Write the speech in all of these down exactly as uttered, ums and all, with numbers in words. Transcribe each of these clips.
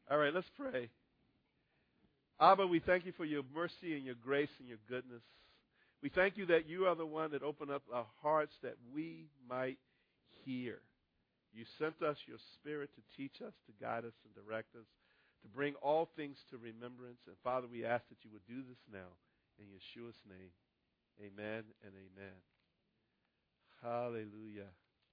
All right, let's pray. Abba, we thank you for your mercy and your grace and your goodness. We thank you that you are the one that opened up our hearts that we might hear. You sent us your Spirit to teach us, to guide us and direct us, to bring all things to remembrance. And Father, we ask that you would do this now in Yeshua's name. Amen and amen. Hallelujah.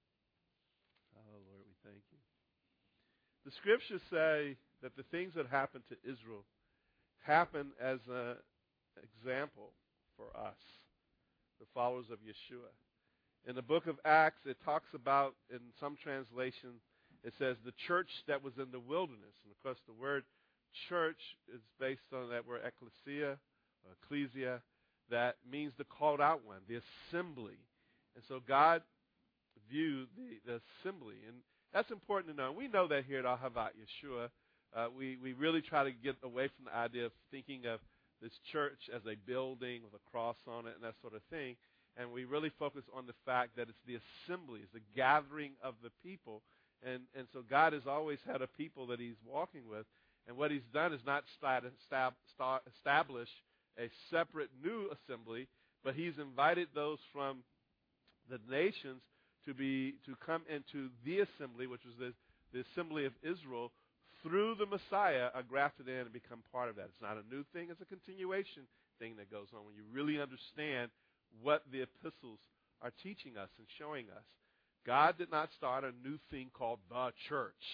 Oh, Lord, we thank you. The scriptures say that the things that happened to Israel happen as an example for us, the followers of Yeshua. In the book of Acts, it talks about, in some translation, it says the church that was in the wilderness. And of course, the word church is based on that word ecclesia, or ecclesia, that means the called out one, the assembly. And so God viewed the, the assembly. And that's important to know. We know that here at Ahavat Yeshua. Uh, we, we really try to get away from the idea of thinking of this church as a building with a cross on it and that sort of thing. And we really focus on the fact that it's the assembly, it's the gathering of the people. And, and so God has always had a people that he's walking with. And what he's done is not start, start, start, establish a separate new assembly, but he's invited those from the nations to be to come into the assembly, which was the, the assembly of Israel, through the Messiah, are grafted in and become part of that. It's not a new thing. It's a continuation thing that goes on when you really understand what the epistles are teaching us and showing us. God did not start a new thing called the church.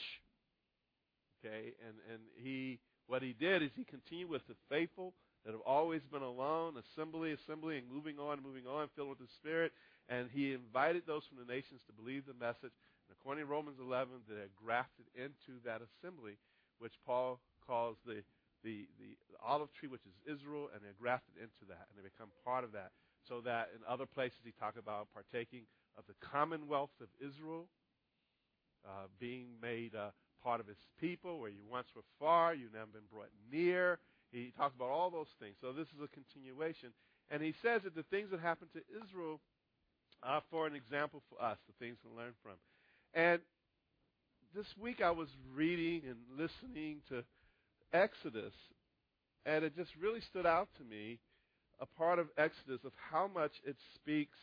Okay, and, and he what he did is he continued with the faithful that have always been alone, assembly, assembly, and moving on, moving on, filled with the Spirit. And he invited those from the nations to believe the message. And according to Romans eleven, they're grafted into that assembly, which Paul calls the, the, the, the olive tree, which is Israel, and they're grafted into that, and they become part of that. So that in other places he talks about partaking of the commonwealth of Israel, uh, being made uh, part of his people, where you once were far, you've now been brought near. He talks about all those things. So this is a continuation. And he says that the things that happened to Israel are for an example for us, the things to learn from. And this week I was reading and listening to Exodus, and it just really stood out to me, a part of Exodus, of how much it speaks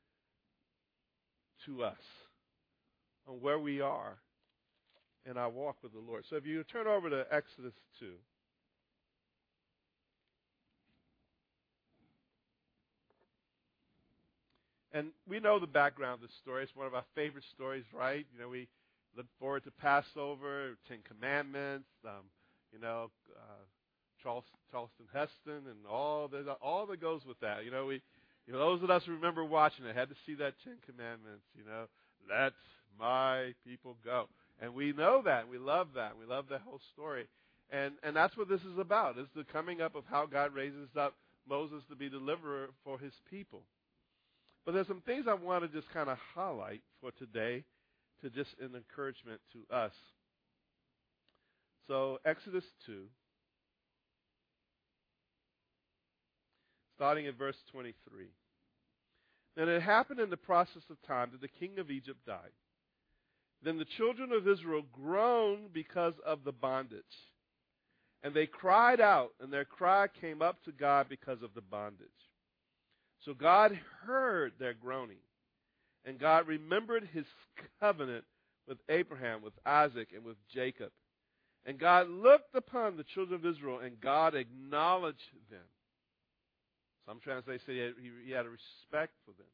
to us on where we are in our walk with the Lord. So if you turn over to Exodus two. And we know the background of the story. It's one of our favorite stories, right? You know, we look forward to Passover, Ten Commandments, um, you know, uh, Charles, Charleston Heston, and all that, all that goes with that. You know, we, you know, those of us who remember watching it had to see that Ten Commandments. You know, let my people go, and we know that. We love that. We love that whole story, and and that's what this is about. It's the coming up of how God raises up Moses to be deliverer for his people. But there's some things I want to just kind of highlight for today to just an encouragement to us. So Exodus two, starting at verse twenty-three. Then it happened in the process of time that the king of Egypt died. Then the children of Israel groaned because of the bondage. And they cried out, and their cry came up to God because of the bondage. So God heard their groaning, and God remembered his covenant with Abraham, with Isaac, and with Jacob. And God looked upon the children of Israel, and God acknowledged them. Some translations say he, he had a respect for them.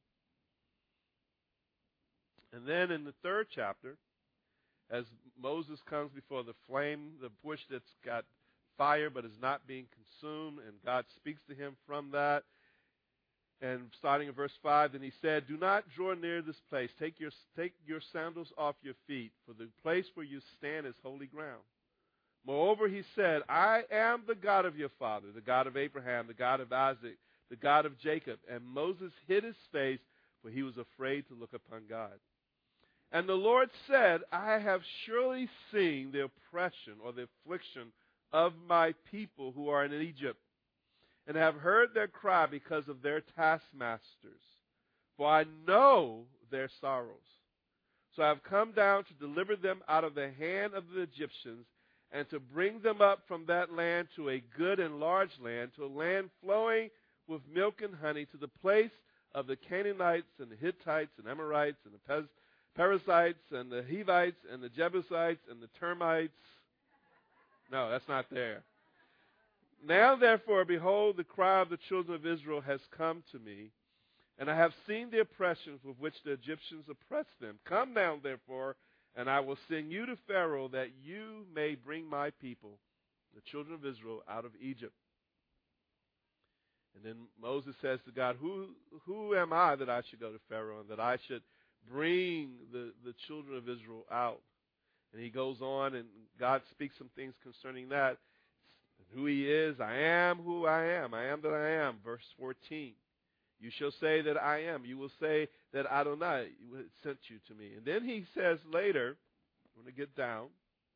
And then in the third chapter, as Moses comes before the flame, the bush that's got fire but is not being consumed, and God speaks to him from that. And starting in verse five, then he said, do not draw near this place. Take your, take your sandals off your feet, for the place where you stand is holy ground. Moreover, he said, I am the God of your father, the God of Abraham, the God of Isaac, the God of Jacob. And Moses hid his face, for he was afraid to look upon God. And the Lord said, I have surely seen the oppression or the affliction of my people who are in Egypt, and have heard their cry because of their taskmasters. For I know their sorrows. So I have come down to deliver them out of the hand of the Egyptians, and to bring them up from that land to a good and large land, to a land flowing with milk and honey, to the place of the Canaanites and the Hittites and Amorites and the Pez- Perizzites and the Hivites and the Jebusites and the termites. No, that's not there. Now, therefore, behold, the cry of the children of Israel has come to me, and I have seen the oppressions with which the Egyptians oppress them. Come down, therefore, and I will send you to Pharaoh, that you may bring my people, the children of Israel, out of Egypt. And then Moses says to God, Who who am I that I should go to Pharaoh, and that I should bring the, the children of Israel out? And he goes on, and God speaks some things concerning that. Who he is, I am who I am. I am that I am. Verse fourteen. You shall say that I am. You will say that Adonai sent you to me. And then he says later, I'm going to get down.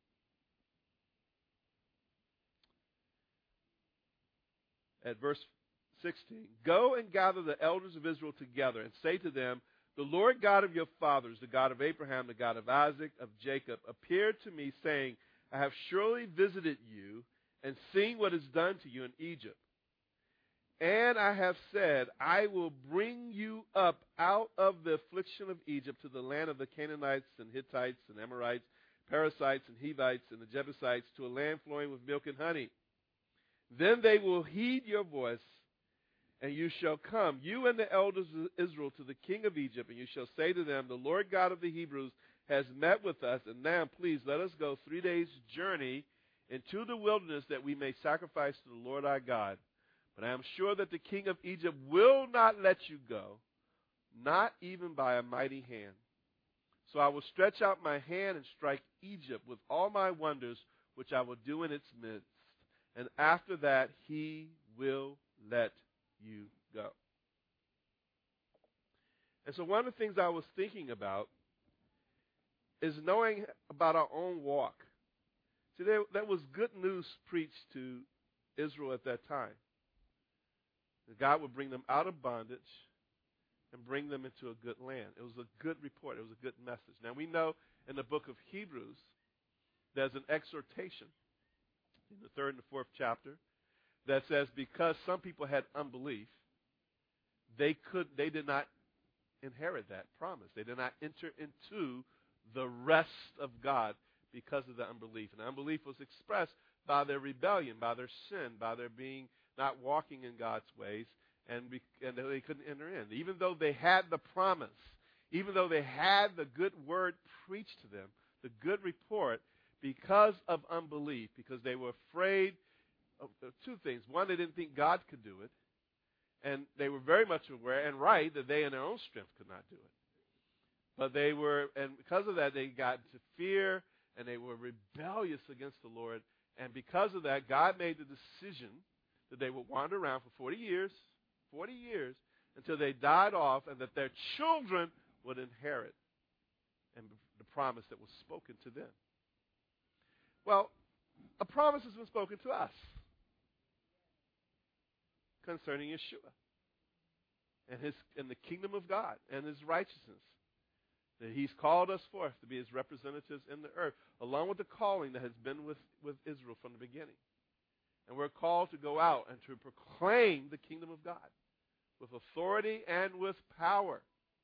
At verse sixteen. Go and gather the elders of Israel together and say to them, the Lord God of your fathers, the God of Abraham, the God of Isaac, of Jacob, appeared to me, saying, I have surely visited you and seen what is done to you in Egypt. And I have said, I will bring you up out of the affliction of Egypt to the land of the Canaanites and Hittites and Amorites, Perizzites and Hivites and the Jebusites, to a land flowing with milk and honey. Then they will heed your voice, and you shall come, you and the elders of Israel, to the king of Egypt, and you shall say to them, the Lord God of the Hebrews has met with us, and now please let us go three days' journey into the wilderness, that we may sacrifice to the Lord our God. But I am sure that the king of Egypt will not let you go, not even by a mighty hand. So I will stretch out my hand and strike Egypt with all my wonders, which I will do in its midst. And after that, he will let you go. And so one of the things I was thinking about is knowing about our own walk. See, there, that was good news preached to Israel at that time. That God would bring them out of bondage and bring them into a good land. It was a good report. It was a good message. Now, we know in the book of Hebrews, there's an exhortation in the third and the fourth chapter that says because some people had unbelief, they could, they did not inherit that promise. They did not enter into the rest of God because of the unbelief. And unbelief was expressed by their rebellion, by their sin, by their being not walking in God's ways, and, be, and they couldn't enter in. Even though they had the promise, even though they had the good word preached to them, the good report, because of unbelief, because they were afraid of, of two things. One, they didn't think God could do it, and they were very much aware and right that they in their own strength could not do it. But they were, and because of that, they got into fear, and they were rebellious against the Lord. And because of that, God made the decision that they would wander around for forty years, forty years, until they died off, and that their children would inherit and the promise that was spoken to them. Well, a promise has been spoken to us concerning Yeshua and his and the kingdom of God and his righteousness. That he's called us forth to be his representatives in the earth, along with the calling that has been with, with Israel from the beginning. And we're called to go out and to proclaim the kingdom of God with authority and with power.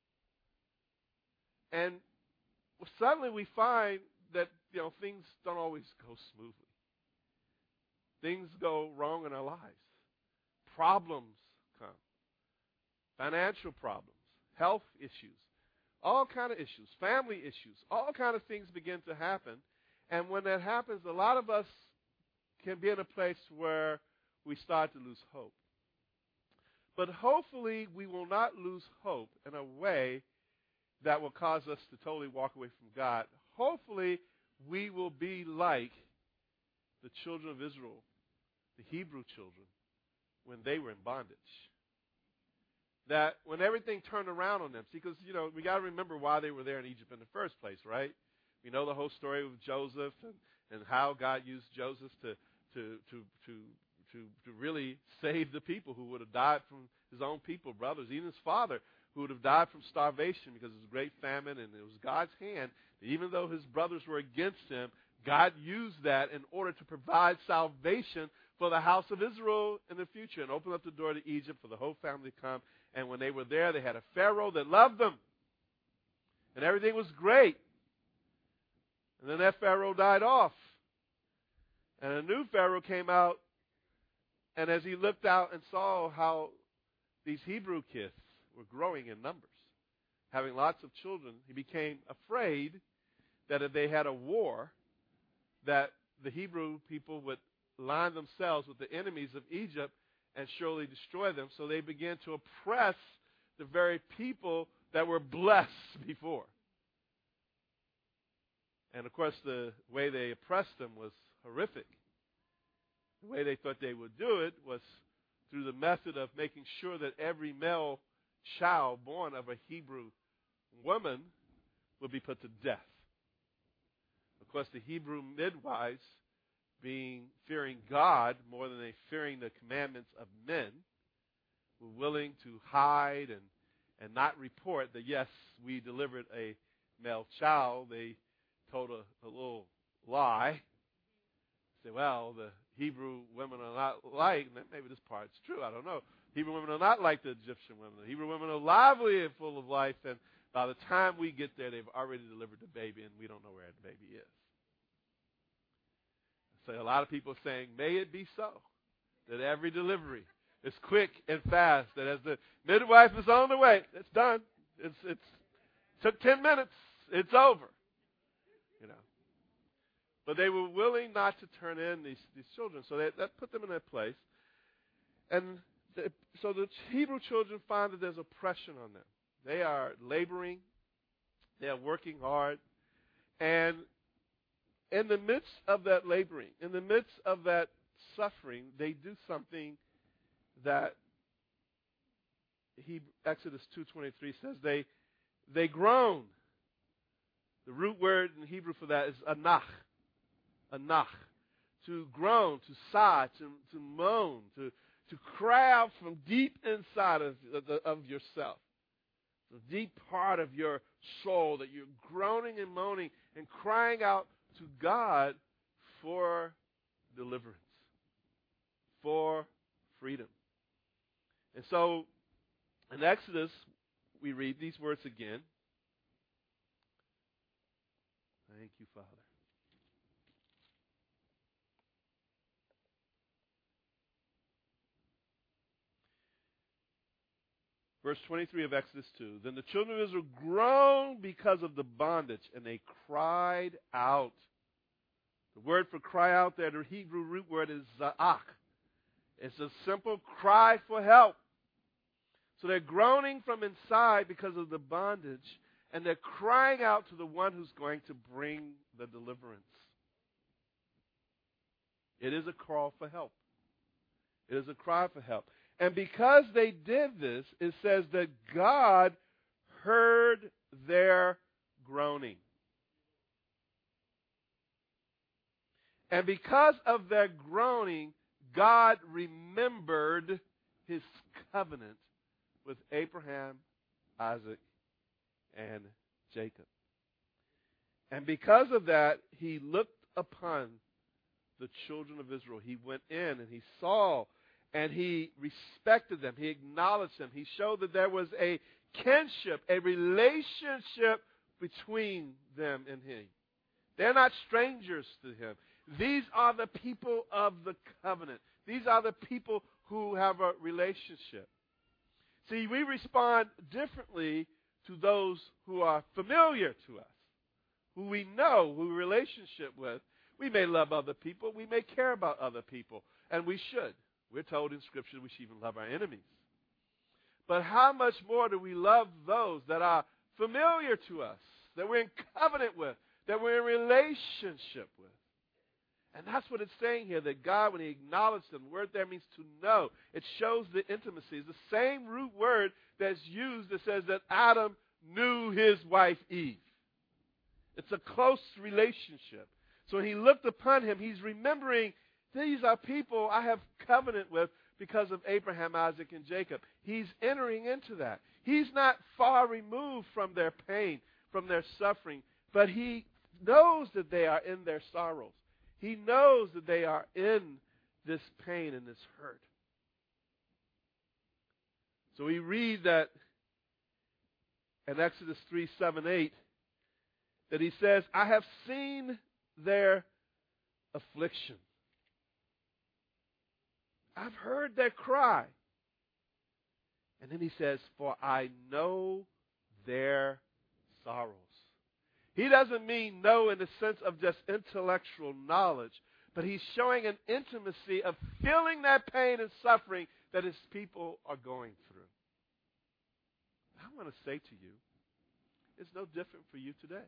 And suddenly we find that, you know, things don't always go smoothly. Things go wrong in our lives. Problems come. Financial problems, health issues, all kind of issues, family issues, all kind of things begin to happen. And when that happens, a lot of us can be in a place where we start to lose hope. But hopefully we will not lose hope in a way that will cause us to totally walk away from God. Hopefully we will be like the children of Israel, the Hebrew children, when they were in bondage. That when everything turned around on them, see, because, you know, we got to remember why they were there in Egypt in the first place, right? We know the whole story of Joseph and, and how God used Joseph to, to, to, to, to, to really save the people who would have died from his own people, brothers, even his father, who would have died from starvation because it was a great famine, and it was God's hand. Even though his brothers were against him, God used that in order to provide salvation for the house of Israel in the future and open up the door to Egypt for the whole family to come. And when they were there, they had a Pharaoh that loved them. And everything was great. And then that Pharaoh died off. And a new Pharaoh came out. And as he looked out and saw how these Hebrew kids were growing in numbers, having lots of children, he became afraid that if they had a war, that the Hebrew people would line themselves with the enemies of Egypt and surely destroy them. So they began to oppress the very people that were blessed before. And of course, the way they oppressed them was horrific. The way they thought they would do it was through the method of making sure that every male child born of a Hebrew woman would be put to death. Of course, the Hebrew midwives, being fearing God more than they fearing the commandments of men, were willing to hide and, and not report that, yes, we delivered a male child. They told a, a little lie. Say, well, the Hebrew women are not like, maybe this part's true, I don't know. Hebrew women are not like the Egyptian women. The Hebrew women are lively and full of life, and by the time we get there, they've already delivered the baby, and we don't know where the baby is. So a lot of people are saying, may it be so, that every delivery is quick and fast, that as the midwife is on the way, it's done. It's it's took ten minutes. It's over. You know. But they were willing not to turn in these, these children, so they, that put them in that place. And the, so the Hebrew children find that there's oppression on them. They are laboring. They are working hard. And in the midst of that laboring, in the midst of that suffering, they do something that he, Exodus two twenty-three says they they groan. The root word in Hebrew for that is anach. Anach. To groan, to sigh, to, to moan, to, to cry out from deep inside of, of, of yourself. The deep part of your soul that you're groaning and moaning and crying out to God for deliverance, for freedom. And so in Exodus, we read these words again. Thank you, Father. Verse twenty-three of Exodus two. Then the children of Israel groaned because of the bondage, and they cried out. The word for cry out there, the Hebrew root word is za'ach. It's a simple cry for help. So they're groaning from inside because of the bondage, and they're crying out to the one who's going to bring the deliverance. It is a call for help. It is a cry for help. And because they did this, it says that God heard their groaning. And because of their groaning, God remembered his covenant with Abraham, Isaac, and Jacob. And because of that, he looked upon the children of Israel. He went in and he saw and he respected them. He acknowledged them. He showed that there was a kinship, a relationship between them and him. They're not strangers to him. These are the people of the covenant. These are the people who have a relationship. See, we respond differently to those who are familiar to us, who we know, who we relationship with. We may love other people. We may care about other people, and we should. We're told in Scripture we should even love our enemies. But how much more do we love those that are familiar to us, that we're in covenant with, that we're in relationship with? And that's what it's saying here, that God, when he acknowledged them, the word there means to know. It shows the intimacy. It's the same root word that's used that says that Adam knew his wife Eve. It's a close relationship. So when he looked upon him, he's remembering, these are people I have covenant with because of Abraham, Isaac, and Jacob. He's entering into that. He's not far removed from their pain, from their suffering, but he knows that they are in their sorrows. He knows that they are in this pain and this hurt. So we read that in Exodus three, seven, eight, that he says, I have seen their affliction. I've heard their cry. And then he says, for I know their sorrows. He doesn't mean know in the sense of just intellectual knowledge, but he's showing an intimacy of feeling that pain and suffering that his people are going through. I want to say to you, it's no different for you today.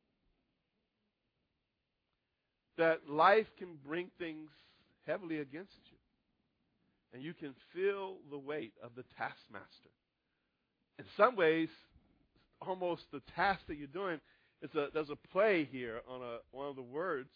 That life can bring things heavily against you. And you can feel the weight of the taskmaster. In some ways, almost the task that you're doing, it's a, there's a play here on a, one of the words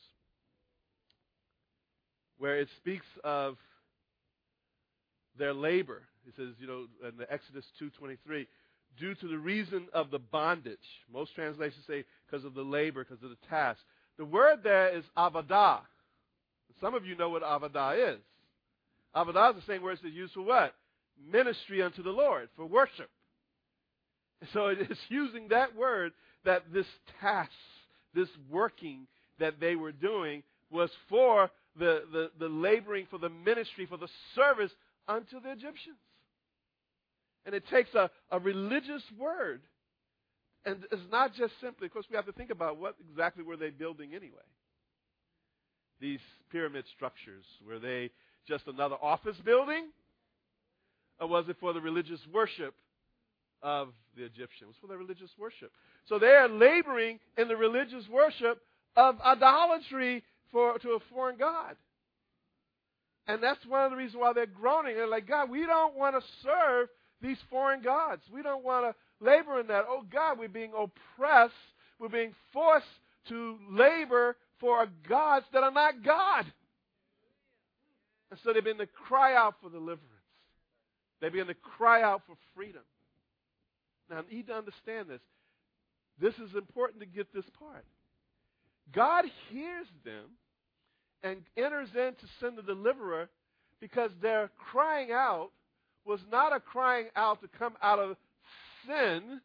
where it speaks of their labor. It says, you know, in the Exodus two twenty-three, due to the reason of the bondage. Most translations say because of the labor, because of the task. The word there is avodah. Some of you know what avodah is. Avodah is the same word that's used for what? Ministry unto the Lord, for worship. So it's using that word that this task, this working that they were doing was for the, the, the laboring, for the ministry, for the service unto the Egyptians. And it takes a, a religious word. And it's not just simply, of course, we have to think about what exactly were they building anyway. These pyramid structures, were they just another office building? Or was it for the religious worship of the Egyptians? It was for their religious worship. So they are laboring in the religious worship of idolatry for to a foreign god. And that's one of the reasons why they're groaning. They're like, God, we don't want to serve these foreign gods. We don't want to labor in that. Oh, God, we're being oppressed. We're being forced to labor for gods that are not God. And so they begin to cry out for deliverance. They begin to cry out for freedom. Now, you need to understand this. This is important to get this part. God hears them and enters in to send the deliverer because their crying out was not a crying out to come out of sin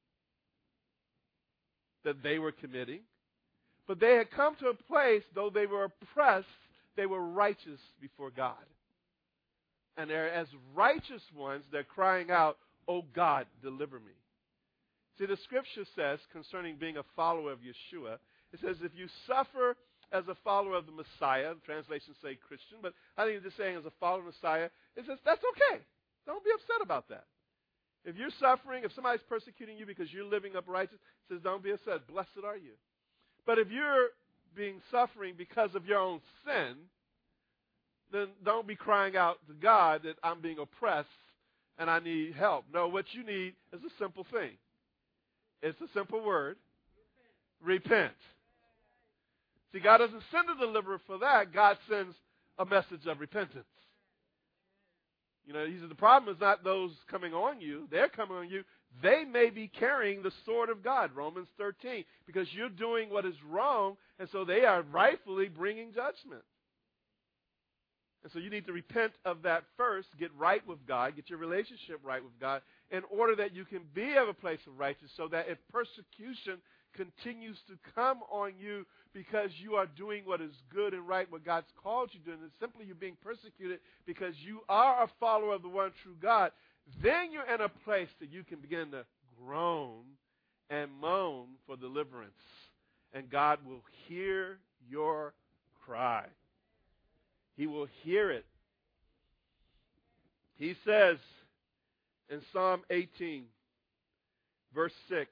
that they were committing, but they had come to a place, though they were oppressed, they were righteous before God. And they're as righteous ones, they're crying out, oh God, deliver me. See, the scripture says, concerning being a follower of Yeshua, it says if you suffer as a follower of the Messiah, the translations say Christian, but I think it's just saying as a follower of the Messiah, it says that's okay. Don't be upset about that. If you're suffering, if somebody's persecuting you because you're living upright, it says don't be upset. Blessed are you. But if you're being suffering because of your own sin, then don't be crying out to God that I'm being oppressed and I need help. No, what you need is a simple thing. It's a simple word. Repent. Repent. See, God doesn't send a deliverer for that. God sends a message of repentance. You know, he said the problem is not those coming on you. They're coming on you. They may be carrying the sword of God, Romans thirteen, because you're doing what is wrong, and so they are rightfully bringing judgment. And so you need to repent of that first, get right with God, get your relationship right with God, in order that you can be at a place of righteousness, so that if persecution continues to come on you because you are doing what is good and right, what God's called you to do, and it's simply you're being persecuted because you are a follower of the one true God, then you're in a place that you can begin to groan and moan for deliverance. And God will hear your cry. He will hear it. He says in Psalm eighteen, verse six,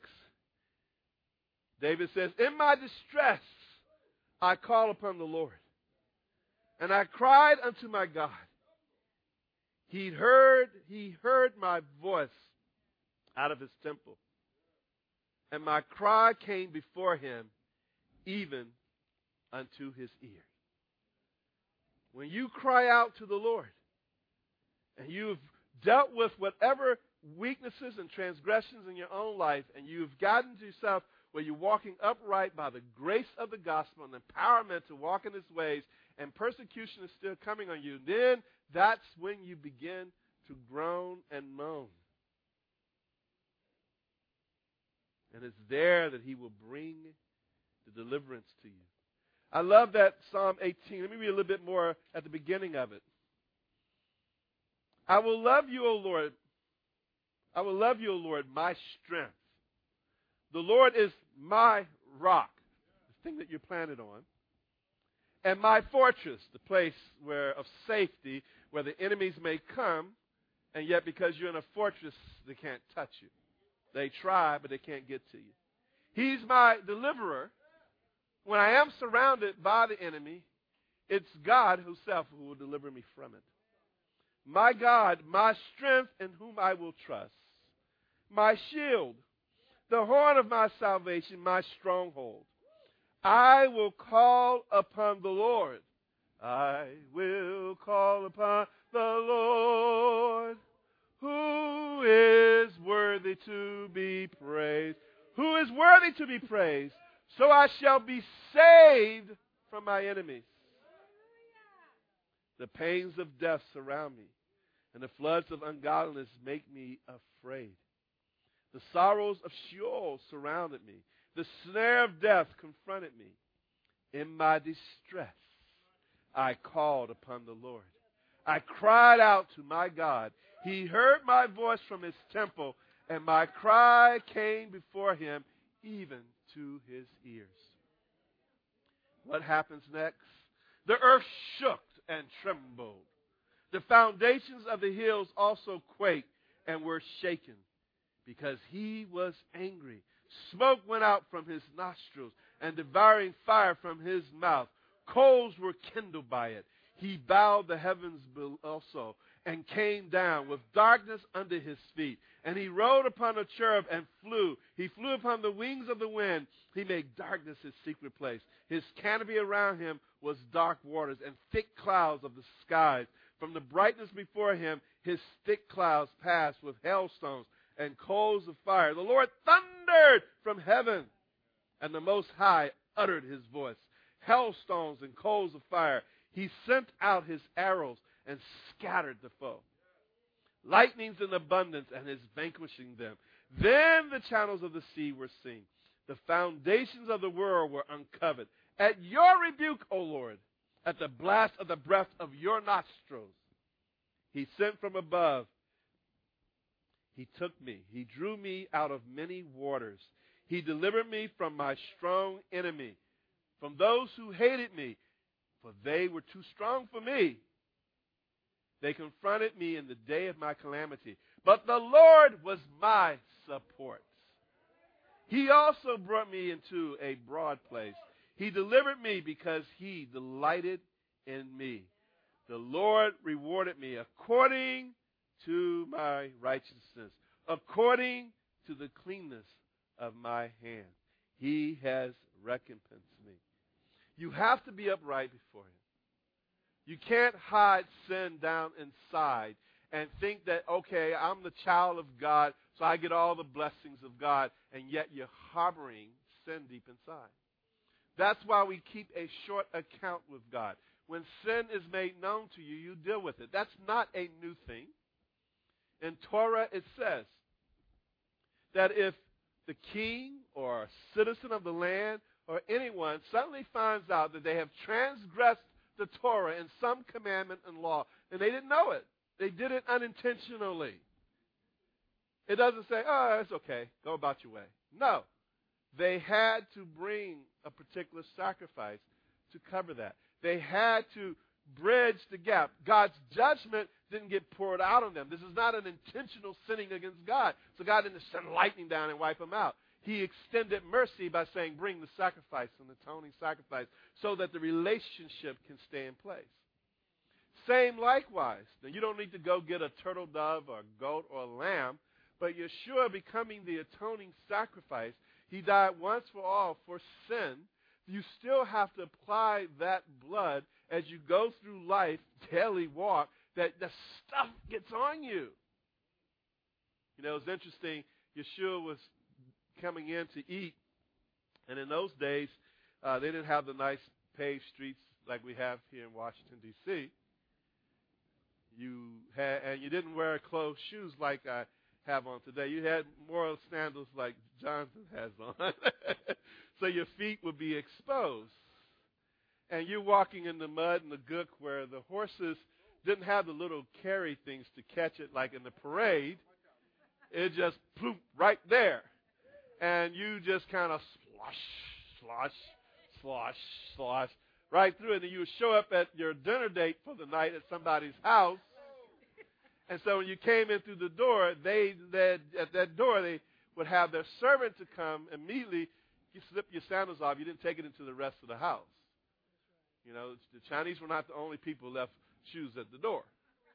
David says, in my distress I call upon the Lord, and I cried unto my God. He heard, he heard my voice out of his temple, and my cry came before him, even unto his ear. When you cry out to the Lord, and you've dealt with whatever weaknesses and transgressions in your own life, and you've gotten to yourself where you're walking upright by the grace of the gospel and empowerment to walk in his ways, and persecution is still coming on you, then that's when you begin to groan and moan. And it's there that he will bring the deliverance to you. I love that Psalm eighteen. Let me read a little bit more at the beginning of it. I will love you, O Lord. I will love you, O Lord, my strength. The Lord is my rock, the thing that you're planted on, and my fortress, the place where of safety, where the enemies may come, and yet because you're in a fortress, they can't touch you. They try, but they can't get to you. He's my deliverer. When I am surrounded by the enemy, it's God himself who will deliver me from it. My God, my strength in whom I will trust, my shield, the horn of my salvation, my stronghold. I will call upon the Lord. I will call upon the Lord, who is worthy to be praised. Who is worthy to be praised? So I shall be saved from my enemies. The pains of death surround me, and the floods of ungodliness make me afraid. The sorrows of Sheol surrounded me. The snare of death confronted me. In my distress, I called upon the Lord. I cried out to my God. He heard my voice from his temple, and my cry came before him, even to his ears. What happens next? The earth shook and trembled. The foundations of the hills also quaked and were shaken, because he was angry. Smoke went out from his nostrils, and devouring fire from his mouth. Coals were kindled by it. He bowed the heavens also, and came down with darkness under his feet. And he rode upon a cherub and flew. He flew upon the wings of the wind. He made darkness his secret place. His canopy around him was dark waters and thick clouds of the skies. From the brightness before him, his thick clouds passed with hailstones and coals of fire. The Lord thundered from heaven, and the Most High uttered his voice. Hailstones and coals of fire. He sent out his arrows and scattered the foe. Lightnings in abundance, and is vanquishing them. Then the channels of the sea were seen. The foundations of the world were uncovered. At your rebuke, O Lord, at the blast of the breath of your nostrils, he sent from above. He took me. He drew me out of many waters. He delivered me from my strong enemy, from those who hated me, for they were too strong for me. They confronted me in the day of my calamity, but the Lord was my support. He also brought me into a broad place. He delivered me because he delighted in me. The Lord rewarded me according to my righteousness, according to the cleanness of my hand. He has recompensed me. You have to be upright before him. You can't hide sin down inside and think that, okay, I'm the child of God, so I get all the blessings of God, and yet you're harboring sin deep inside. That's why we keep a short account with God. When sin is made known to you, you deal with it. That's not a new thing. In Torah, it says that if the king or citizen of the land or anyone suddenly finds out that they have transgressed the Torah in some commandment and law, and they didn't know it, they did it unintentionally. It doesn't say, oh, it's okay, go about your way. No. They had to bring a particular sacrifice to cover that. They had to bridge the gap. God's judgment didn't get poured out on them. This is not an intentional sinning against God. So God didn't send lightning down and wipe them out. He extended mercy by saying, bring the sacrifice, an atoning sacrifice, so that the relationship can stay in place. Same likewise. Now, you don't need to go get a turtle dove or a goat or a lamb, but Yeshua becoming the atoning sacrifice, he died once for all for sin. You still have to apply that blood as you go through life, daily walk, that the stuff gets on you. You know, it's interesting. Yeshua was coming in to eat, And in those days, uh, they didn't have the nice paved streets like we have here in Washington, D C You had, and you didn't wear closed shoes like I have on today. You had more sandals like Jonathan has on. So your feet would be exposed. And you're walking in the mud and the gook where the horses didn't have the little carry things to catch it like in the parade. It just ploop right there. And you just kind of slosh, slosh, slosh, slosh right through it. And you would show up at your dinner date for the night at somebody's house. And so when you came in through the door, they, they at that door, they would have their servant to come immediately. You slip your sandals off. You didn't take it into the rest of the house. You know, the Chinese were not the only people who left shoes at the door.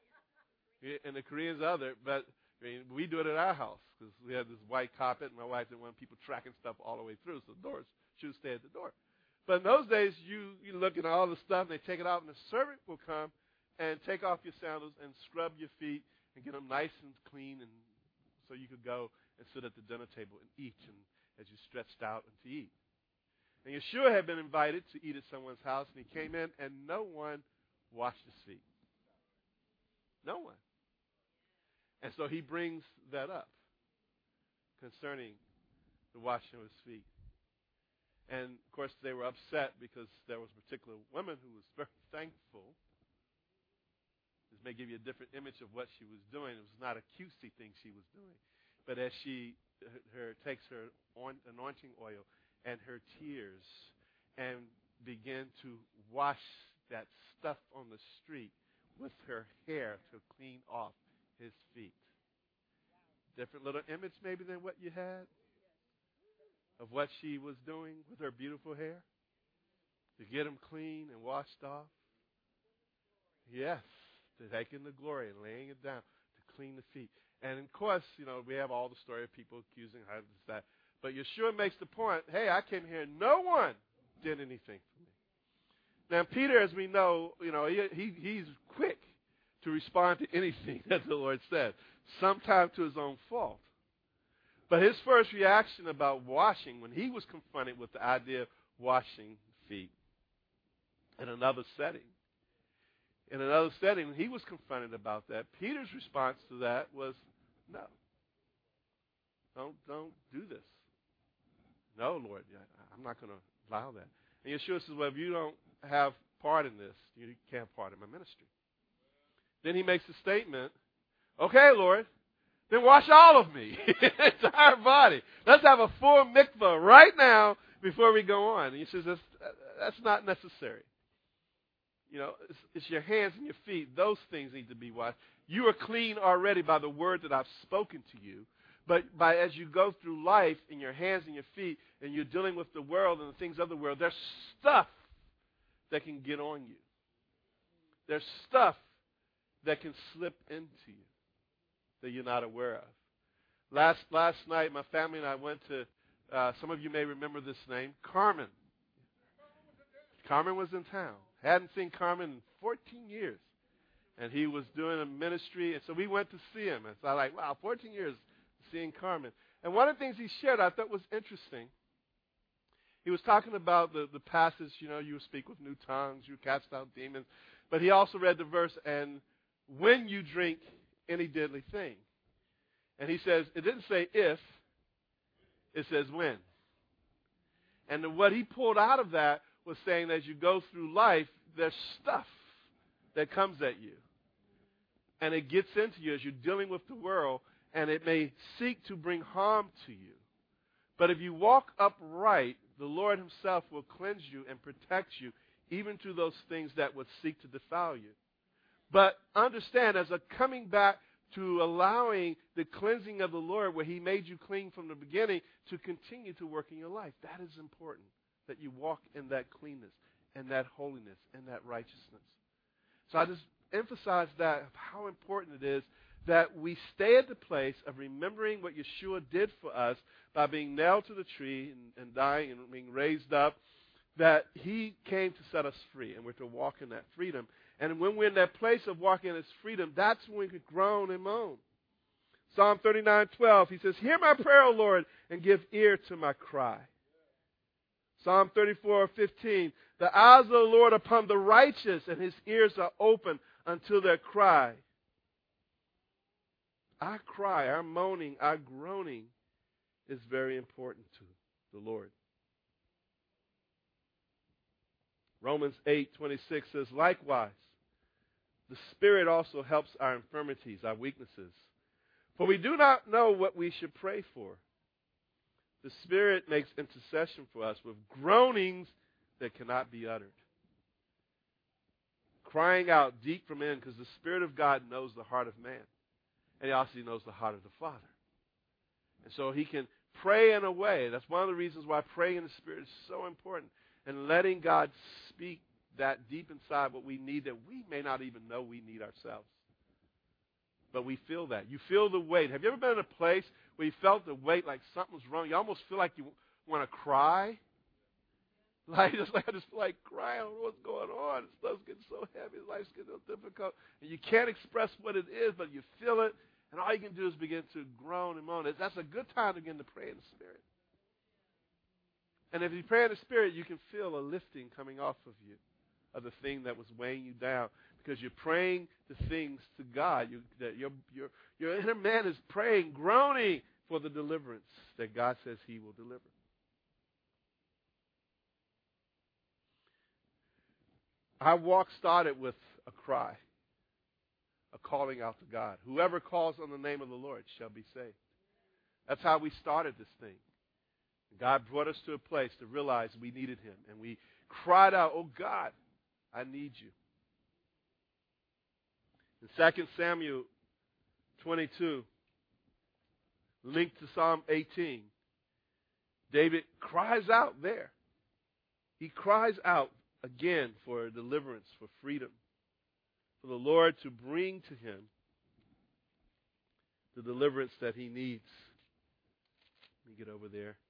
And the Koreans other, but I mean, we do it at our house because we had this white carpet, and my wife didn't want people tracking stuff all the way through, so the doors, shoes stay at the door. But in those days, you, you look at all the stuff, and they take it out, and the servant will come and take off your sandals and scrub your feet and get them nice and clean, and so you could go and sit at the dinner table and eat, and as you stretched out and to eat. And Yeshua had been invited to eat at someone's house, and he came in, and no one washed his feet. No one. And so he brings that up concerning the washing of his feet. And, of course, they were upset because there was a particular woman who was very thankful. This may give you a different image of what she was doing. It was not a cutesy thing she was doing. But as she her, her takes her anointing oil and her tears and begin to wash that stuff on the street with her hair to clean off his feet. Different little image maybe than what you had of what she was doing with her beautiful hair to get them clean and washed off. Yes, to taking the glory and laying it down to clean the feet. And of course, you know, we have all the story of people accusing her of that. But Yeshua makes the point, hey, I came here, no one did anything for me. Now, Peter, as we know, you know, he, he he's quick to respond to anything that the Lord said, sometimes to his own fault. But his first reaction about washing, when he was confronted with the idea of washing feet in another setting, in another setting, when he was confronted about that, Peter's response to that was, no, don't, don't do this. No, Lord, I'm not going to allow that. And Yeshua says, well, if you don't have part in this, you can't have part in my ministry. Then he makes a statement, okay, Lord, then wash all of me, entire body. Let's have a full mikvah right now before we go on. And he says, that's, that's not necessary. You know, it's, it's your hands and your feet. Those things need to be washed. You are clean already by the word that I've spoken to you. But by as you go through life in your hands and your feet, and you're dealing with the world and the things of the world, there's stuff that can get on you. There's stuff that can slip into you that you're not aware of. Last last night, my family and I went to, uh, some of you may remember this name, Carmen. Carmen was in town. Hadn't seen Carmen in fourteen years. And he was doing a ministry, and so we went to see him. And so I was like, wow, fourteen years seeing Carmen. And one of the things he shared I thought was interesting. He was talking about the, the passage, you know, you speak with new tongues, you cast out demons. But he also read the verse, and when you drink any deadly thing. And he says, it didn't say if, it says when. And the, what he pulled out of that was saying that as you go through life, there's stuff that comes at you. And it gets into you as you're dealing with the world, and it may seek to bring harm to you. But if you walk upright, the Lord himself will cleanse you and protect you, even through those things that would seek to defile you. But understand, as a coming back to allowing the cleansing of the Lord, where he made you clean from the beginning, to continue to work in your life. That is important, that you walk in that cleanness and that holiness and that righteousness. So I just emphasize that, how important it is that we stay at the place of remembering what Yeshua did for us by being nailed to the tree and, and dying and being raised up, that he came to set us free, and we're to walk in that freedom. And when we're in that place of walking in his freedom, that's when we can groan and moan. Psalm thirty-nine twelve, he says, hear my prayer, O Lord, and give ear to my cry. Psalm thirty-four fifteen. The eyes of the Lord upon the righteous, and his ears are open unto their cry. Our cry, our moaning, our groaning is very important to the Lord. Romans eight twenty-six says, likewise, the Spirit also helps our infirmities, our weaknesses. For we do not know what we should pray for. The Spirit makes intercession for us with groanings that cannot be uttered. Crying out deep from in, because the Spirit of God knows the heart of man. And he also knows the heart of the Father. And so he can pray in a way. That's one of the reasons why praying in the Spirit is so important. And letting God speak that deep inside what we need that we may not even know we need ourselves. But we feel that. You feel the weight. Have you ever been in a place where you felt the weight like something's wrong? You almost feel like you want to cry. Like, just like I just feel like crying. I don't know what's going on. Stuff's getting so heavy. Life's getting so difficult. And you can't express what it is, but you feel it. And all you can do is begin to groan and moan. That's a good time to begin to pray in the Spirit. And if you pray in the Spirit, you can feel a lifting coming off of you of the thing that was weighing you down. Because you're praying the things to God. You, that your, your, your inner man is praying, groaning for the deliverance that God says he will deliver. Our walk started with a cry, a calling out to God. Whoever calls on the name of the Lord shall be saved. That's how we started this thing. God brought us to a place to realize we needed him. And we cried out, oh God, I need you. In Second Samuel twenty-two, linked to Psalm eighteen, David cries out there. He cries out again for deliverance, for freedom, for the Lord to bring to him the deliverance that he needs. Let me get over there.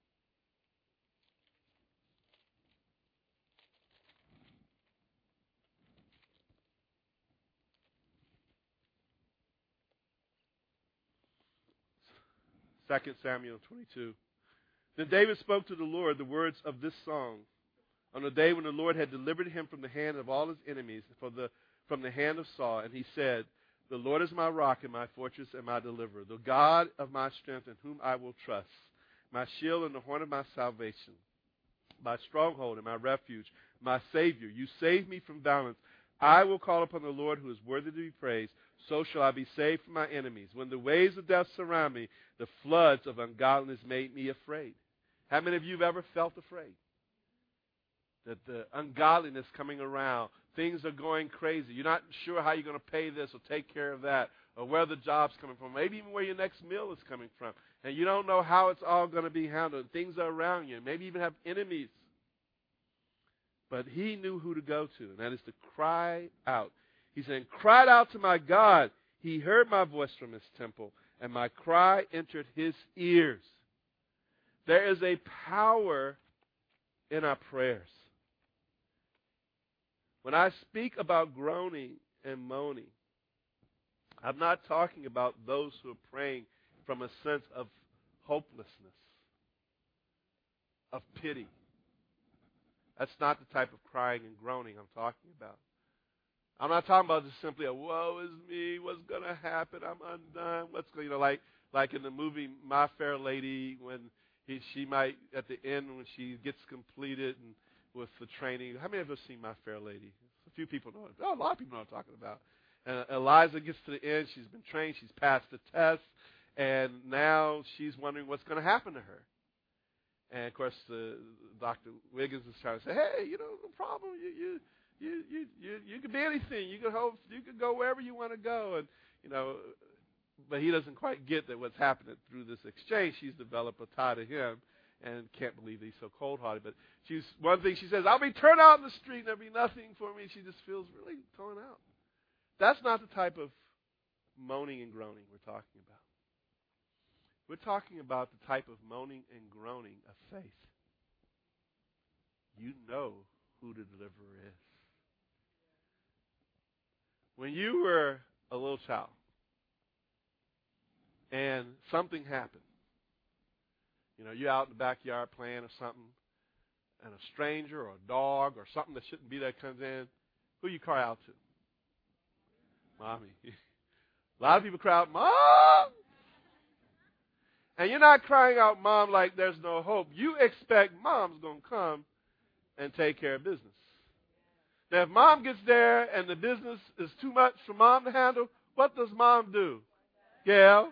Second Samuel twenty-two. Then David spoke to the Lord the words of this song on the day when the Lord had delivered him from the hand of all his enemies, from the, from the hand of Saul. And he said, the Lord is my rock and my fortress and my deliverer, the God of my strength in whom I will trust, my shield and the horn of my salvation, my stronghold and my refuge, my Savior. You save me from violence. I will call upon the Lord who is worthy to be praised. So shall I be saved from my enemies. When the waves of death surround me, the floods of ungodliness made me afraid. How many of you have ever felt afraid? That the ungodliness coming around, things are going crazy. You're not sure how you're going to pay this or take care of that, or where the job's coming from, maybe even where your next meal is coming from. And you don't know how it's all going to be handled. Things are around you. Maybe even have enemies. But he knew who to go to, and that is to cry out. He said, cried out to my God. He heard my voice from his temple, and my cry entered his ears. There is a power in our prayers. When I speak about groaning and moaning, I'm not talking about those who are praying from a sense of hopelessness, of pity. That's not the type of crying and groaning I'm talking about. I'm not talking about just simply a woe is me, what's going to happen, I'm undone, what's going, you know, like like in the movie My Fair Lady, when he, she might, at the end, when she gets completed and with the training. How many of us seen My Fair Lady? A few people know it. Oh, a lot of people know what I'm talking about. And Eliza gets to the end, she's been trained, she's passed the test, and now she's wondering what's going to happen to her. And, of course, uh, Doctor Wiggins is trying to say, hey, you know, no problem, you you You you you you could be anything. You could hope. You could go wherever you want to go, and you know. But he doesn't quite get that what's happening through this exchange. She's developed a tie to him, and can't believe he's so cold-hearted. But she's one thing she says, "I'll be turned out in the street, and there'll be nothing for me." She just feels really torn out. That's not the type of moaning and groaning we're talking about. We're talking about the type of moaning and groaning of faith. You know who the deliverer is. When you were a little child and something happened, you know, you're out in the backyard playing or something, and a stranger or a dog or something that shouldn't be there comes in, who you cry out to? Mommy. A lot of people cry out, Mom! And you're not crying out, Mom, like there's no hope. You expect Mom's going to come and take care of business. Now, if Mom gets there and the business is too much for Mom to handle, what does Mom do? Gail?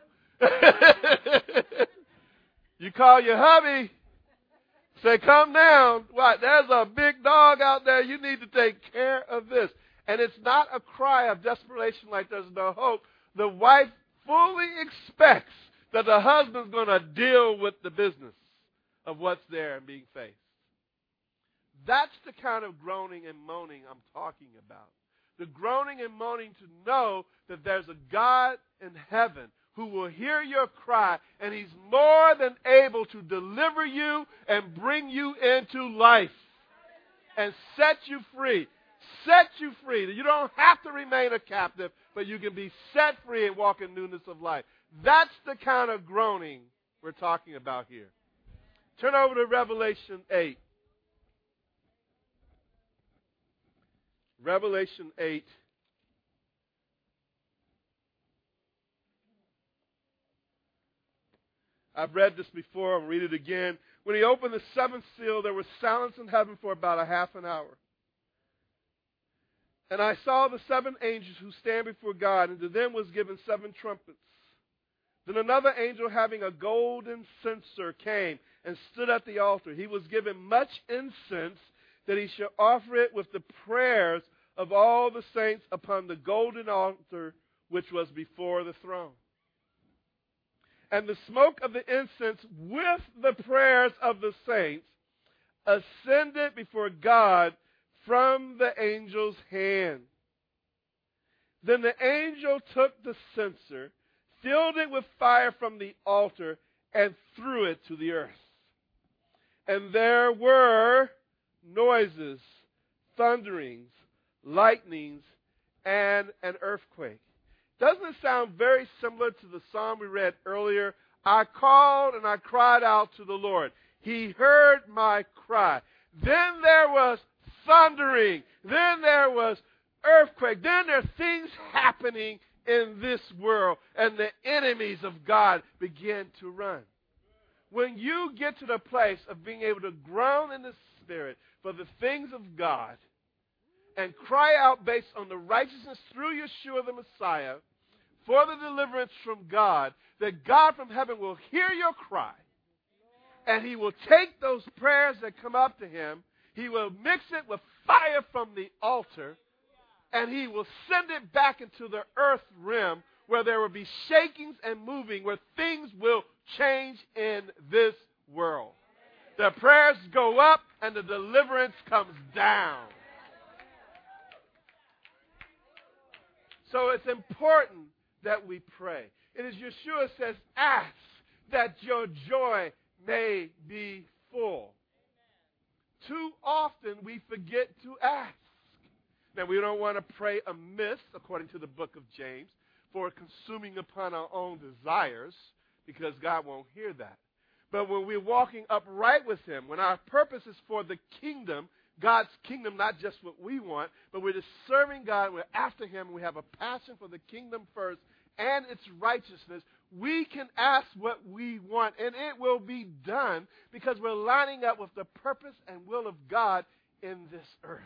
You call your hubby, say, come down. What? There's a big dog out there. You need to take care of this. And it's not a cry of desperation like there's no hope. The wife fully expects that the husband's going to deal with the business of what's there and being faced. That's the kind of groaning and moaning I'm talking about. The groaning and moaning to know that there's a God in heaven who will hear your cry, and he's more than able to deliver you and bring you into life and set you free. Set you free. You don't have to remain a captive, but you can be set free and walk in newness of life. That's the kind of groaning we're talking about here. Turn over to Revelation eight. Revelation eight. I've read this before. I'll read it again. When he opened the seventh seal, there was silence in heaven for about a half an hour. And I saw the seven angels who stand before God, and to them was given seven trumpets. Then another angel having a golden censer came and stood at the altar. He was given much incense that he should offer it with the prayers of all the saints upon the golden altar which was before the throne. And the smoke of the incense with the prayers of the saints ascended before God from the angel's hand. Then the angel took the censer, filled it with fire from the altar, and threw it to the earth. And there were noises, thunderings, lightnings, and an earthquake. Doesn't it sound very similar to the psalm we read earlier? I called and I cried out to the Lord. He heard my cry. Then there was thundering. Then there was earthquake. Then there are things happening in this world, and the enemies of God begin to run. When you get to the place of being able to groan in the Spirit for the things of God and cry out based on the righteousness through Yeshua the Messiah for the deliverance from God, that God from heaven will hear your cry, and he will take those prayers that come up to him, he will mix it with fire from the altar, and he will send it back into the earth realm where there will be shakings and moving, where things will change in this world. The prayers go up and the deliverance comes down. So it's important that we pray. It is Yeshua says, ask that your joy may be full. Too often we forget to ask. Now, we don't want to pray amiss, according to the book of James, for consuming upon our own desires, because God won't hear that. But when we're walking upright with him, when our purpose is for the kingdom, God's kingdom, not just what we want, but we're just serving God, we're after him, we have a passion for the kingdom first and its righteousness, we can ask what we want, and it will be done because we're lining up with the purpose and will of God in this earth.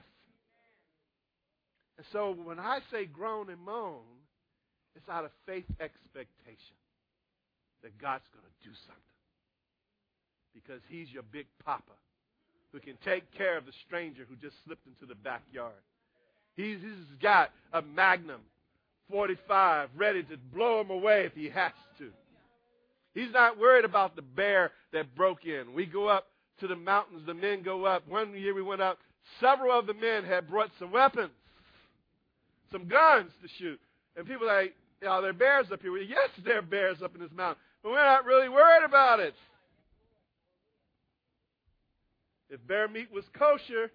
And so when I say groan and moan, it's out of faith expectation that God's going to do something. Because he's your big papa who can take care of the stranger who just slipped into the backyard. He's, he's got a Magnum forty-five ready to blow him away if he has to. He's not worried about the bear that broke in. We go up to the mountains, the men go up. One year we went up, several of the men had brought some weapons, some guns to shoot. And people are like, you know, there are bears up here. Well, yes, there are bears up in this mountain, but we're not really worried about it. If bear meat was kosher,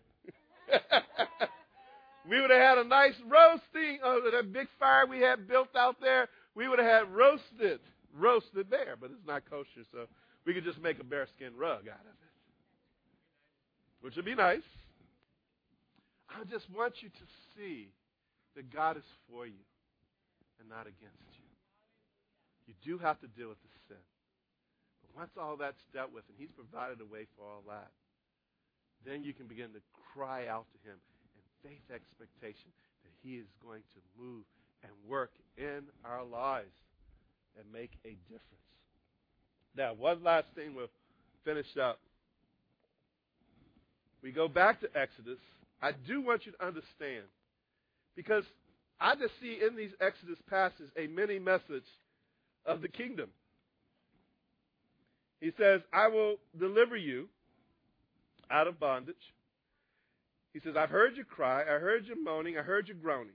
we would have had a nice roasting of that big fire we had built out there. We would have had roasted, roasted bear, but it's not kosher, so we could just make a bearskin rug out of it. which would be nice. I just want you to see that God is for you and not against you. You do have to deal with the sin. But once all that's dealt with and he's provided a way for all that, then you can begin to cry out to him in faith expectation that he is going to move and work in our lives and make a difference. Now, one last thing we'll finish up. We go back to Exodus. I do want you to understand, because I just see in these Exodus passages a mini message of the kingdom. He says, I will deliver you out of bondage. He says, I've heard your cry, I heard your moaning, I heard your groaning.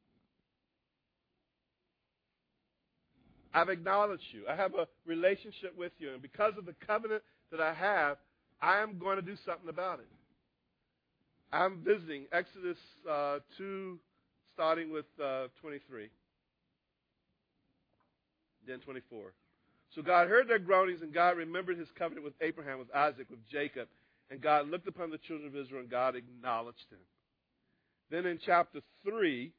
I've acknowledged you. I have a relationship with you. And because of the covenant that I have, I am going to do something about it. I'm visiting Exodus uh, two, starting with uh, twenty-three. Then twenty-four. So God heard their groanings, and God remembered his covenant with Abraham, with Isaac, with Jacob. And God looked upon the children of Israel, and God acknowledged them. Then in chapter three,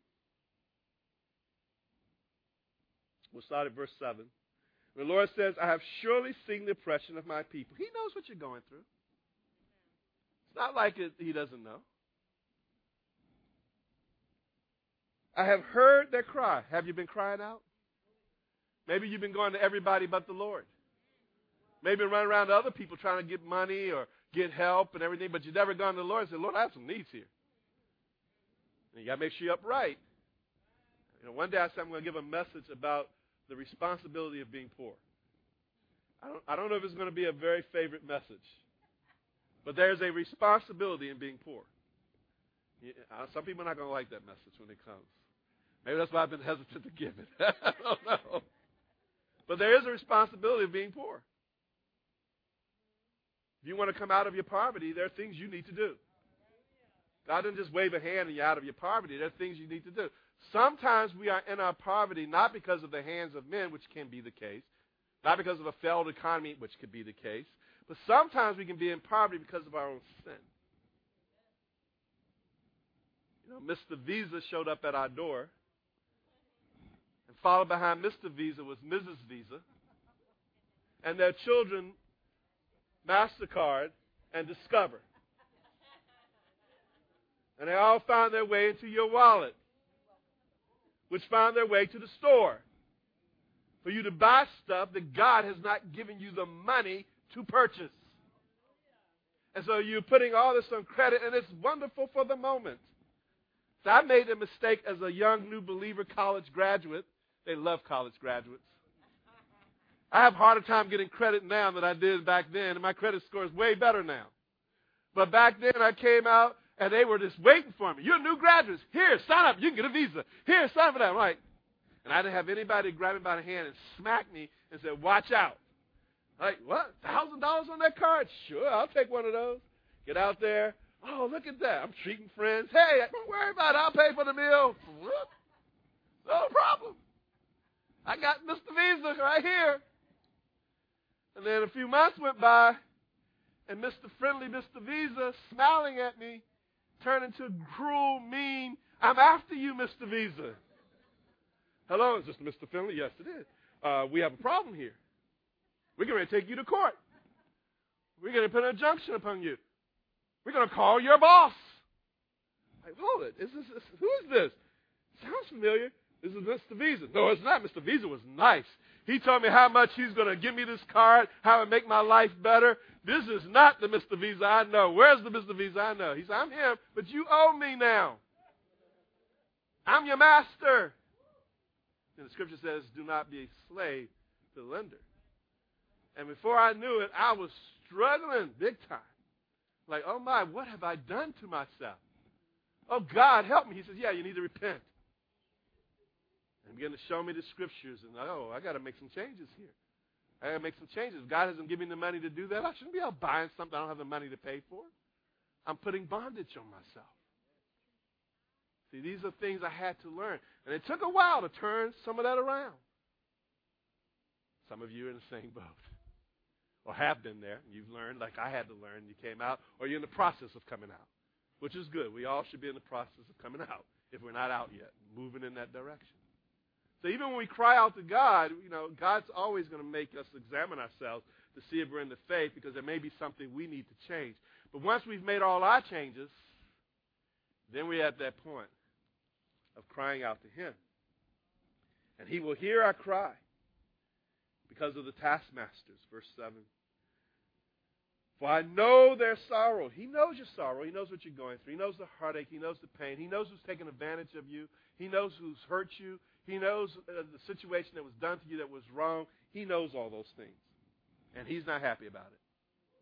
we'll start at verse seven. The Lord says, I have surely seen the oppression of my people. He knows what you're going through. It's not like it, he doesn't know. I have heard their cry. Have you been crying out? Maybe you've been going to everybody but the Lord. Maybe running around to other people trying to get money or get help and everything, but you've never gone to the Lord and said, Lord, I have some needs here. And you got to make sure you're upright. You know, one day I said I'm going to give a message about the responsibility of being poor. I don't, I don't know if it's going to be a very favorite message, but there's a responsibility in being poor. Yeah, some people are not going to like that message when it comes. Maybe that's why I've been hesitant to give it. I don't know. But there is a responsibility of being poor. If you want to come out of your poverty, there are things you need to do. God doesn't just wave a hand and you're out of your poverty. There are things you need to do. Sometimes we are in our poverty not because of the hands of men, which can be the case, not because of a failed economy, which could be the case, but sometimes we can be in poverty because of our own sin. You know, Mister Visa showed up at our door, and followed behind Mister Visa was Missus Visa, and their children, MasterCard and Discover. And they all found their way into your wallet, which found their way to the store for you to buy stuff that God has not given you the money to purchase. And so you're putting all this on credit, and it's wonderful for the moment. So I made a mistake as a young new believer college graduate. They love college graduates. I have a harder time getting credit now than I did back then, and my credit score is way better now. But back then I came out, and they were just waiting for me. You're new graduates. Here, sign up. You can get a visa. Here, sign up for that. I'm like, and I didn't have anybody grab me by the hand and smack me and say, watch out. I'm like, what? one thousand dollars on that card? Sure, I'll take one of those. Get out there. Oh, look at that. I'm treating friends. Hey, don't worry about it. I'll pay for the meal. No problem. I got Mister Visa right here. And then a few months went by, and Mister Friendly, Mister Visa, smiling at me, turned into cruel, mean, I'm after you, Mister Visa. Hello, is this Mister Friendly? Yes, it is. Uh, we have a problem here. We're going to take you to court. We're going to put an injunction upon you. We're going to call your boss. Like, hold it. Is this, is, who is this? Sounds familiar. This is Mister Visa. No, it's not. Mister Visa was nice. He told me how much he's going to give me this card, how it make my life better. This is not the Mister Visa I know. Where's the Mister Visa I know? He said, I'm him, but you owe me now. I'm your master. And the scripture says, do not be a slave to the lender. And before I knew it, I was struggling big time. Like, oh my, what have I done to myself? Oh, God, help me. He says, yeah, you need to repent. And began to show me the scriptures. And, oh, I got to make some changes here. I got to make some changes. If God hasn't given me the money to do that, I shouldn't be out buying something I don't have the money to pay for. I'm putting bondage on myself. See, these are things I had to learn. And it took a while to turn some of that around. Some of you are in the same boat. or have been there. You've learned like I had to learn. You came out, or you're in the process of coming out, which is good. We all should be in the process of coming out if we're not out yet, moving in that direction. So even when we cry out to God, you know, God's always going to make us examine ourselves to see if we're in the faith, because there may be something we need to change. But once we've made all our changes, then we're at that point of crying out to him. And he will hear our cry because of the taskmasters, verse seven. For I know their sorrow. He knows your sorrow. He knows what you're going through. He knows the heartache. He knows the pain. He knows who's taken advantage of you. He knows who's hurt you. He knows uh, the situation that was done to you that was wrong. He knows all those things. And he's not happy about it.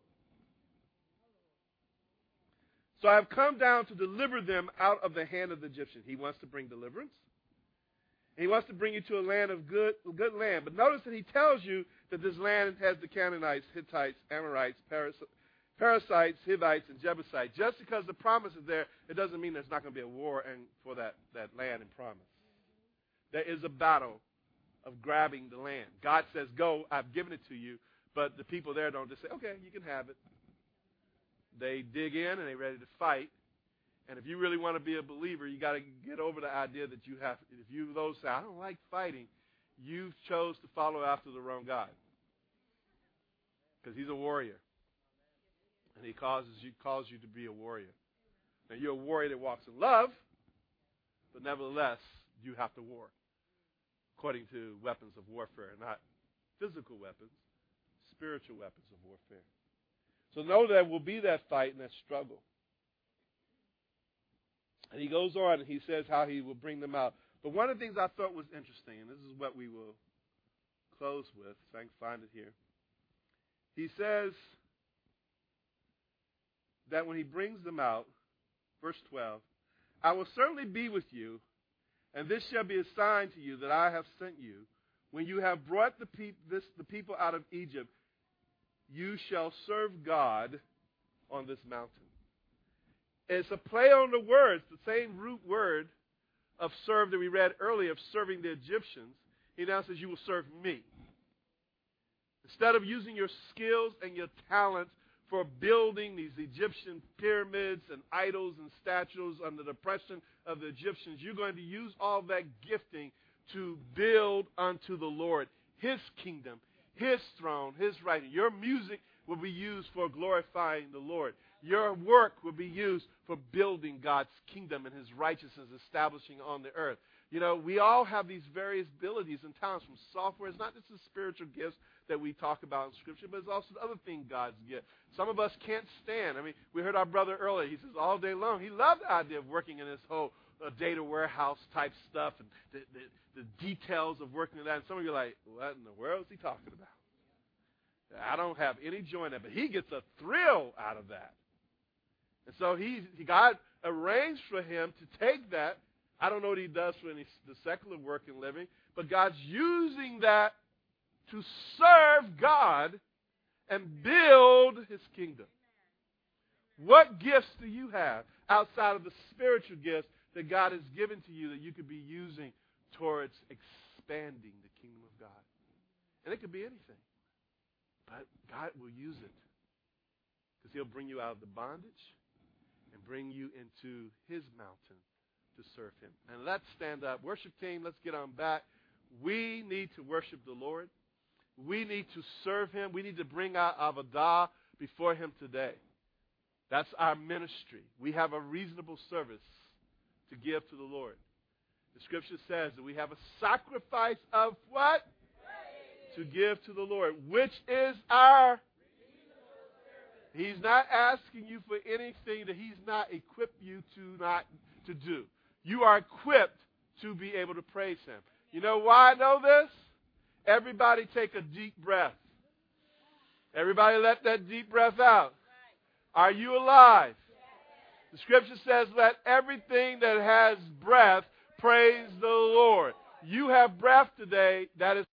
So I have come down to deliver them out of the hand of the Egyptians. He wants to bring deliverance. He wants to bring you to a land of good, good land. But notice that he tells you that this land has the Canaanites, Hittites, Amorites, Paras- Parasites, Hivites, and Jebusites. Just because the promise is there, it doesn't mean there's not going to be a war and for that, that land and promise. There is a battle of grabbing the land. God says, go, I've given it to you. But the people there don't just say, okay, you can have it. They dig in and they're ready to fight. And if you really want to be a believer, you got to get over the idea that you have, if you those say, I don't like fighting, you chose to follow after the wrong God. Because he's a warrior. And he causes you, calls you to be a warrior. Now, you're a warrior that walks in love, but nevertheless, you have to war. According to weapons of warfare, not physical weapons, spiritual weapons of warfare. So know there will be that fight and that struggle. And he goes on and he says how he will bring them out. But one of the things I thought was interesting, and this is what we will close with, if I can find it here. He says that when he brings them out, verse twelve, I will certainly be with you, and this shall be a sign to you that I have sent you. When you have brought the, pe- this, the people out of Egypt, you shall serve God on this mountain. It's a play on the words, the same root word of serve that we read earlier, of serving the Egyptians. He now says, you will serve me. Instead of using your skills and your talents for building these Egyptian pyramids and idols and statues under the oppression of the Egyptians, you're going to use all that gifting to build unto the Lord his kingdom, his throne, his right. Your music will be used for glorifying the Lord. Your work will be used for building God's kingdom and his righteousness establishing on the earth. You know, we all have these various abilities and talents from software. It's not just the spiritual gifts that we talk about in Scripture, but it's also the other thing God's gift. Some of us can't stand. I mean, we heard our brother earlier. He says all day long, he loved the idea of working in this whole uh, data warehouse type stuff and the, the, the details of working in that. And some of you are like, what in the world is he talking about? I don't have any joy in that, but he gets a thrill out of that. And so he, he God arranged for him to take that. I don't know what he does for any the secular work and living, but God's using that to serve God and build his kingdom. What gifts do you have outside of the spiritual gifts that God has given to you that you could be using towards expanding the kingdom of God? And it could be anything. But God will use it because he'll bring you out of the bondage and bring you into his mountain to serve him. And let's stand up. Worship team, let's get on back. We need to worship the Lord. We need to serve him. We need to bring our avodah before him today. That's our ministry. We have a reasonable service to give to the Lord. The scripture says that we have a sacrifice of what? To give to the Lord, which is our. He's not asking you for anything that he's not equipped you to not to do. You are equipped to be able to praise him. You know why I know this? Everybody take a deep breath. Everybody let that deep breath out. Are you alive? The scripture says, let everything that has breath praise the Lord. You have breath today. That is